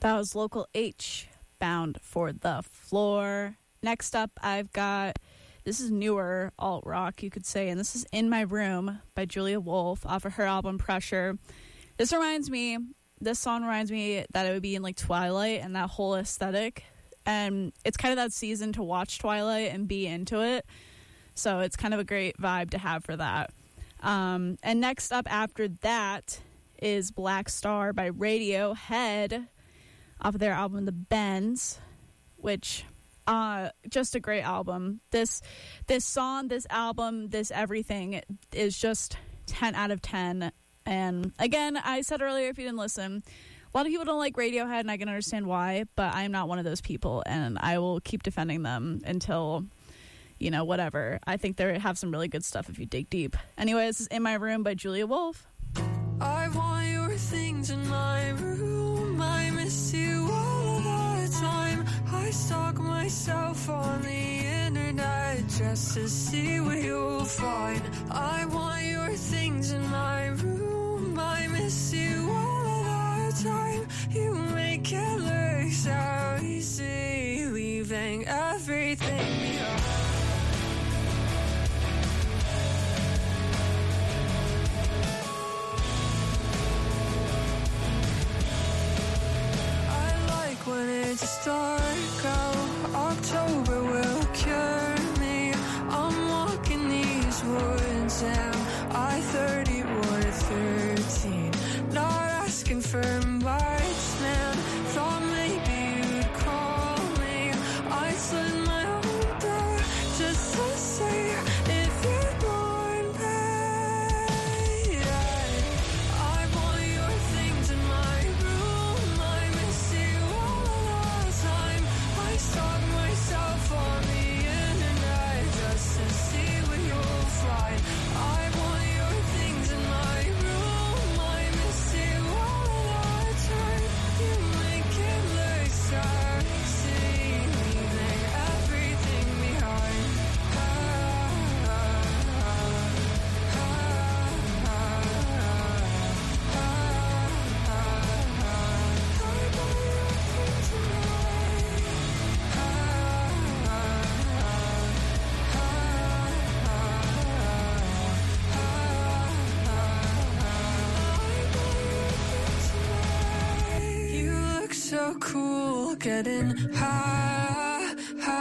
That was Local H, Bound for the Floor. Next up, I've got, this is newer alt-rock, you could say, and this is In My Room by Julia Wolf off of her album Pressure. This song reminds me that it would be in like Twilight and that whole aesthetic. And it's kind of that season to watch Twilight and be into it. So it's kind of a great vibe to have for that. And next up after that is Black Star by Radiohead off of their album The Bends, which just a great album. This song, this album, this everything is just 10 out of 10. And again, I said earlier, if you didn't listen, a lot of people don't like Radiohead, and I can understand why, but I am not one of those people, and I will keep defending them until, you know, whatever. I think they have some really good stuff if you dig deep. Anyway, this is In My Room by Julia Wolf. I want your things in my room. I miss you all of the time. I stalk myself on the internet just to see what you'll find. I want your things in my room. I miss you all of the time. You make it look so easy, leaving everything behind. When it's dark out, October will cure me. I'm walking these woods and I 30 or 13. Not asking for much, man. Thought maybe you'd call me. I'd slit my own door just to see if you'd want me. I want your things in my room. I miss you all the time. I stalk myself on the internet just to see what you'll find. I want your things in my room. I miss you all the time. You make it look so easy, leaving everything behind. You look so cool, getting high.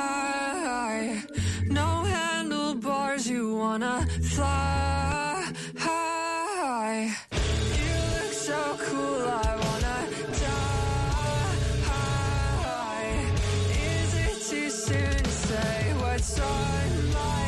No handlebars, you wanna fly high. You look so cool, I wanna die. Is it too soon to say what's on my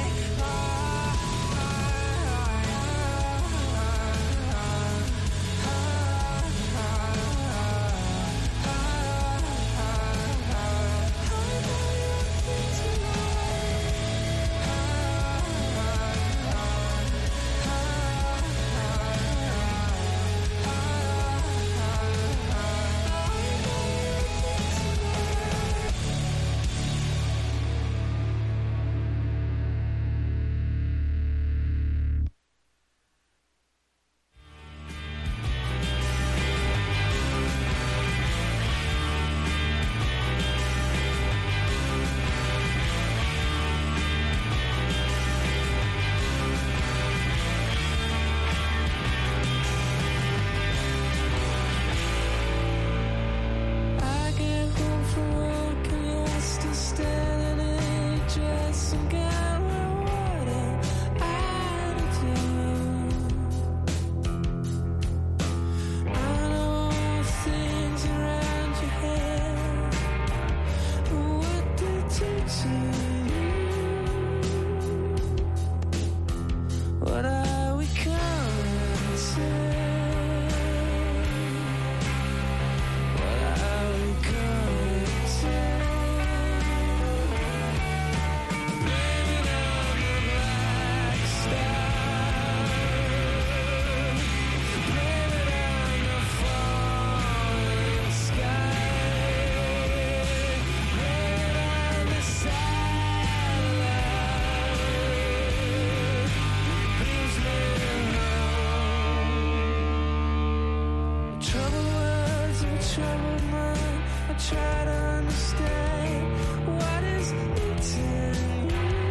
troubled mind try to understand what is eating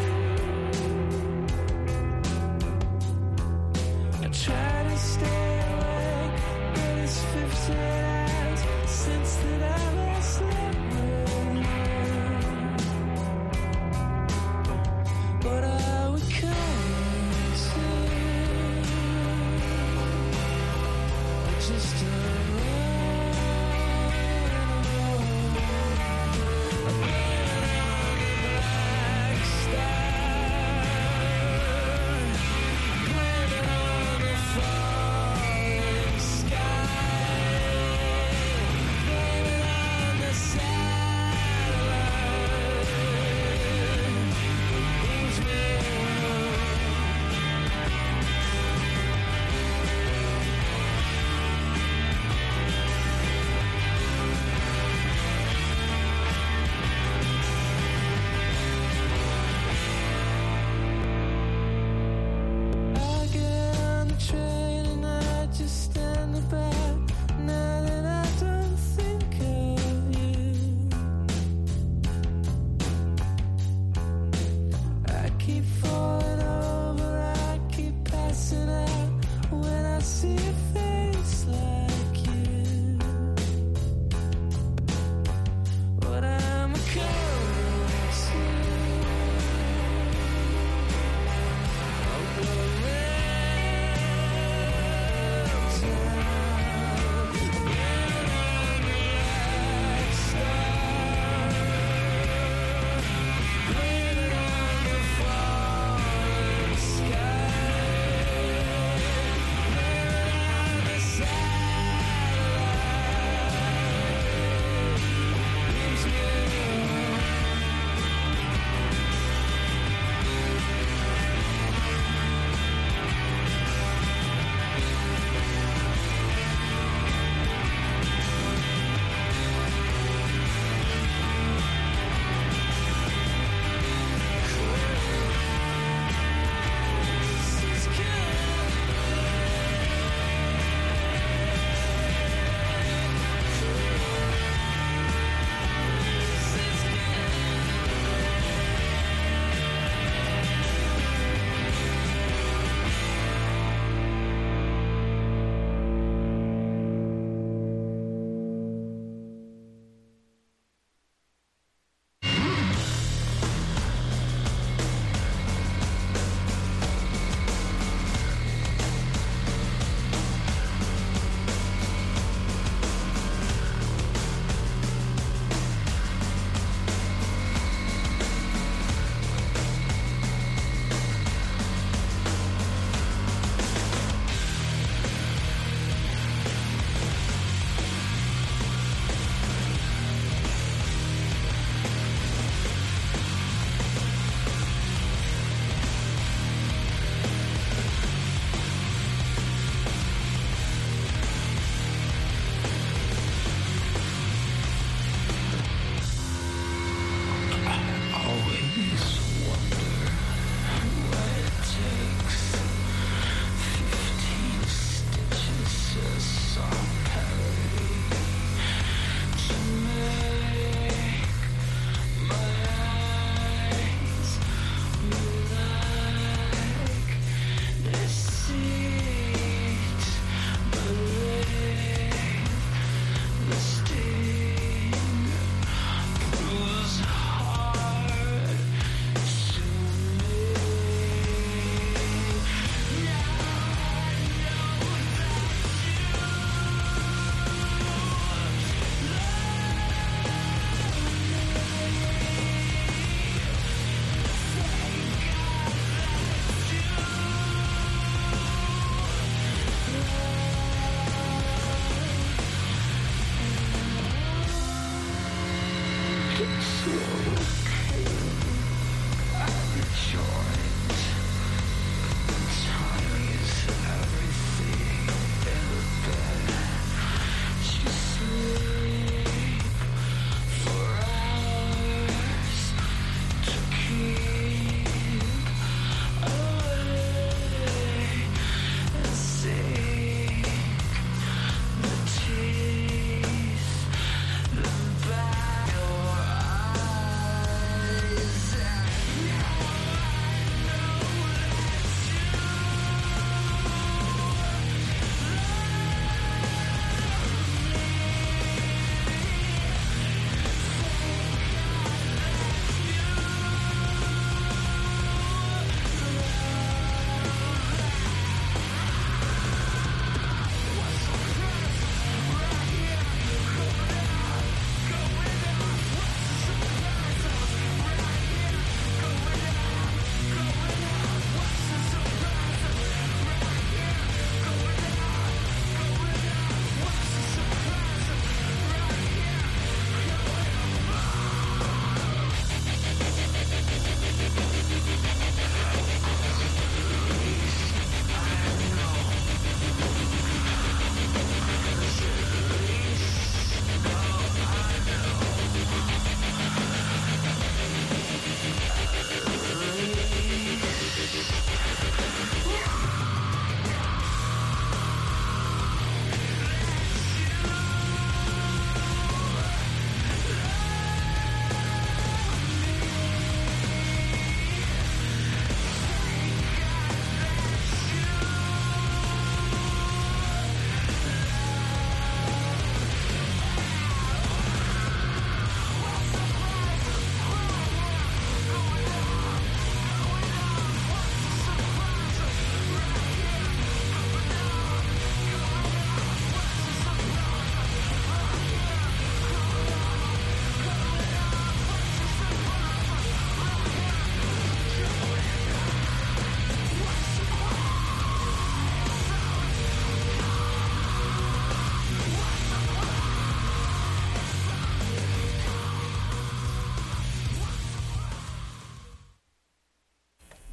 you. I try to stay awake, but it's 15 hours since that I last slept with you. But I would come to just a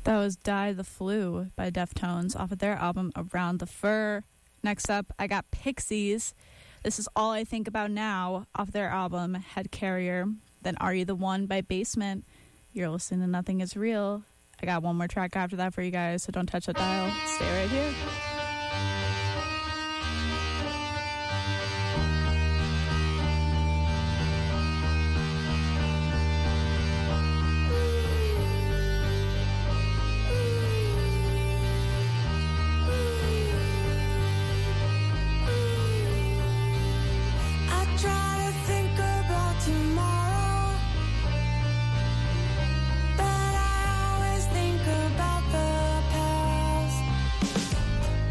That was Die the Flu by Deftones off of their album Around the Fur. Next up, I got Pixies. This is All I Think About Now off their album Head Carrier. Then Are You the One by Basement. You're listening to Nothing Is Real. I got one more track after that for you guys, so don't touch that dial. Stay right here. But I always think about the past.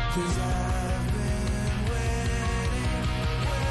'Cause I've been waiting for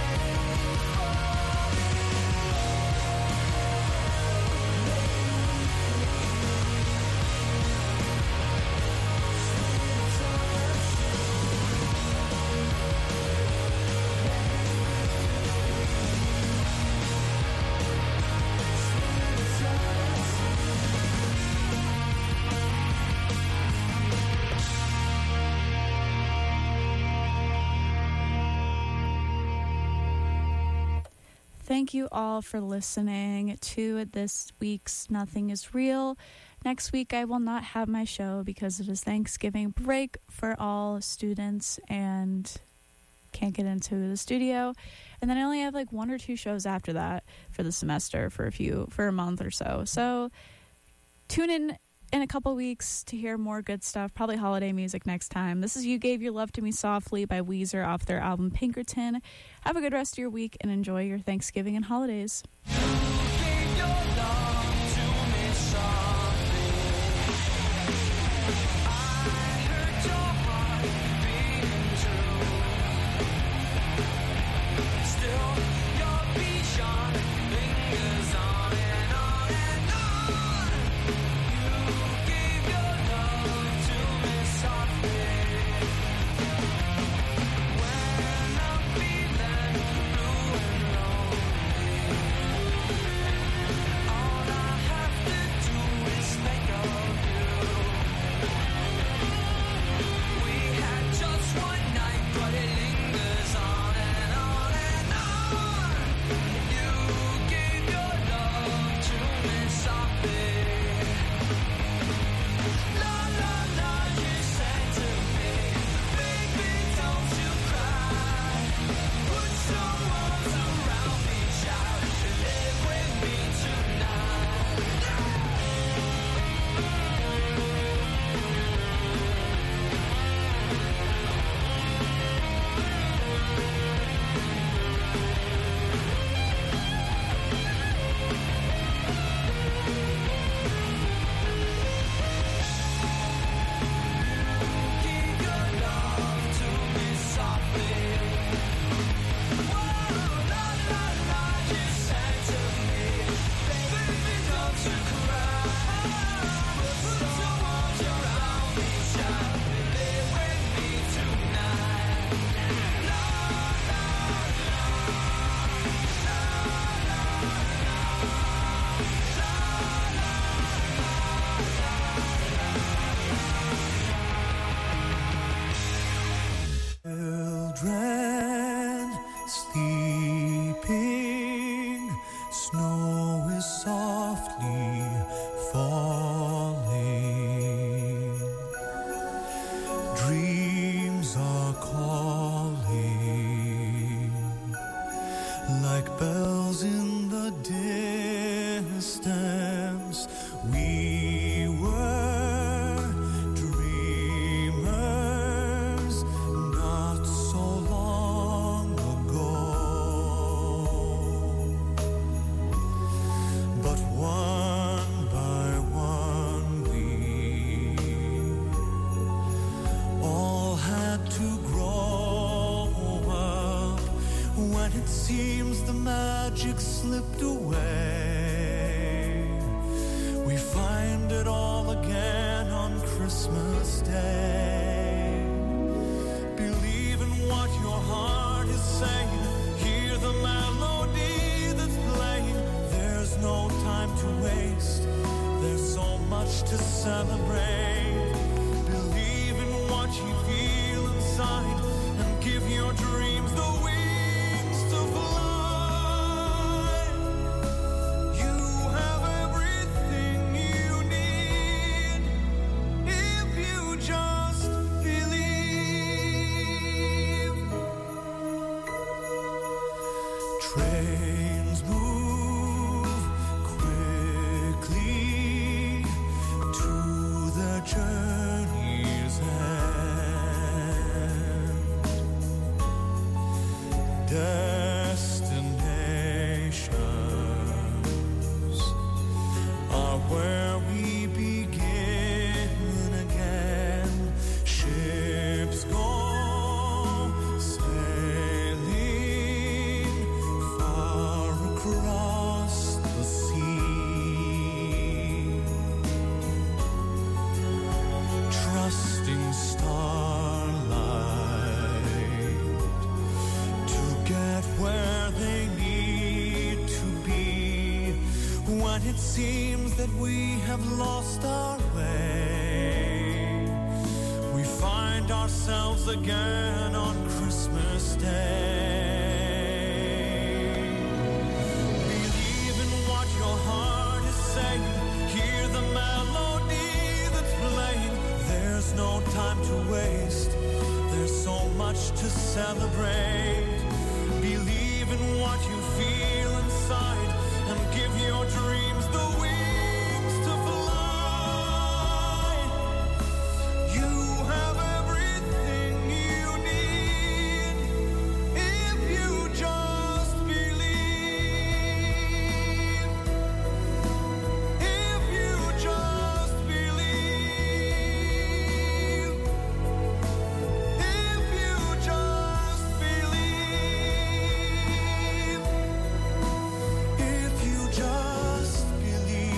Thank you all for listening to this week's Nothing is Real. Next week I will not have my show because it is Thanksgiving break for all students and can't get into the studio. And then I only have like 1 or 2 shows after that for the semester for a month or so. So tune in a couple weeks to hear more good stuff, probably holiday music next time. This is You Gave Your Love to Me Softly by Weezer off their album Pinkerton. Have a good rest of your week and enjoy your Thanksgiving and holidays. Children sleeping, snow is softly falling, dreams are calling like bells in the distance. We were dreamers not so long ago, but one by one we all had to grow up. When it seems the magic slipped away, we find it all again on Christmas Day. Believe in what your heart is saying, hear the melody that's playing. There's no time to waste, there's so much to celebrate. Believe in what you feel inside and give your dreams the wings to fly. You have everything you need if you just believe. Trains move quickly to the journey's end. Destinations are where we begin again. Ships go When it seems that we have lost our way, we find ourselves again on Christmas Day. Believe in what your heart is saying, hear the melody that's playing. There's no time to waste, there's so much to celebrate. Believe in what you feel inside and give your dreams the wings to fly. You have everything you need if you just believe. If you just believe. If you just believe. If you just believe.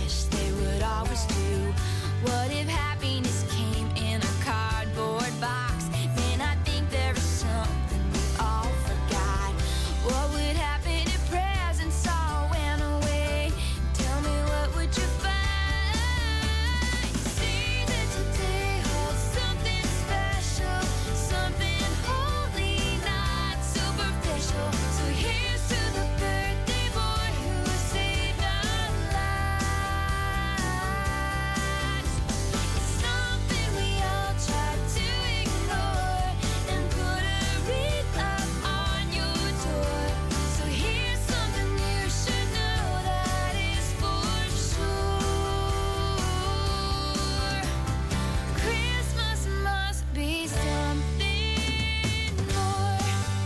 wish they would always do. What if happiness came in a cardboard box? Man, I think there is something we all forgot. What would happen if presents all went away? Tell me, what would you find? See that today holds something special, something holy, not superficial. So here's to the birthday boy who saved our lives. It's something we all try to ignore and put a wreath up on your door. So here's something you should know that is for sure. Christmas must be something more.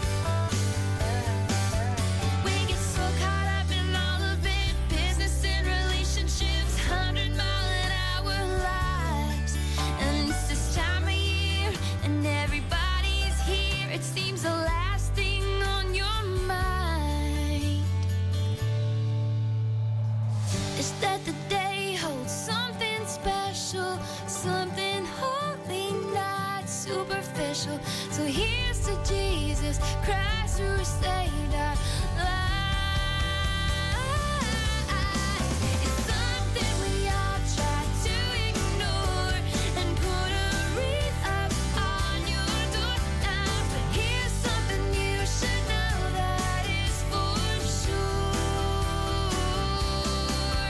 We get so caught up in all of it, business and relationships, 100-mile-an-hour lives. And it's this time of year, and everybody's here. It seems the last thing on your mind is that the day holds something special, something holy, not superficial. So here's to Jesus Christ who saved our lives. It's something we all try to ignore and put a wreath up on your door now. But here's something you should know that is for sure.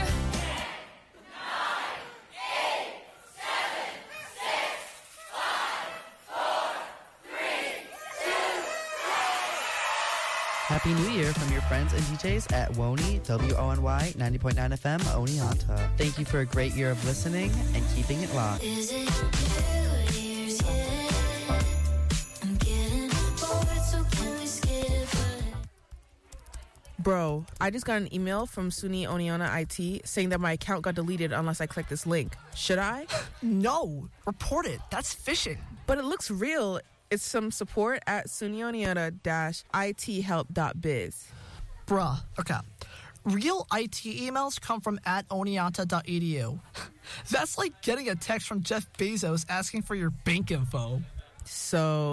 Happy New Year from your friends and DJs at Wony, WONY 90.9 FM, Oneonta. Thank you for a great year of listening and keeping it locked. Is it 2 years yet? I'm getting bored, so can we skip it? Bro, I just got an email from SUNY Oneonta IT saying that my account got deleted unless I click this link. Should I? No, report it. That's phishing. But it looks real. It's some support at SUNYOneonta-ithelp.biz. Bruh, okay. Real IT emails come from @oneonta.edu. That's like getting a text from Jeff Bezos asking for your bank info. So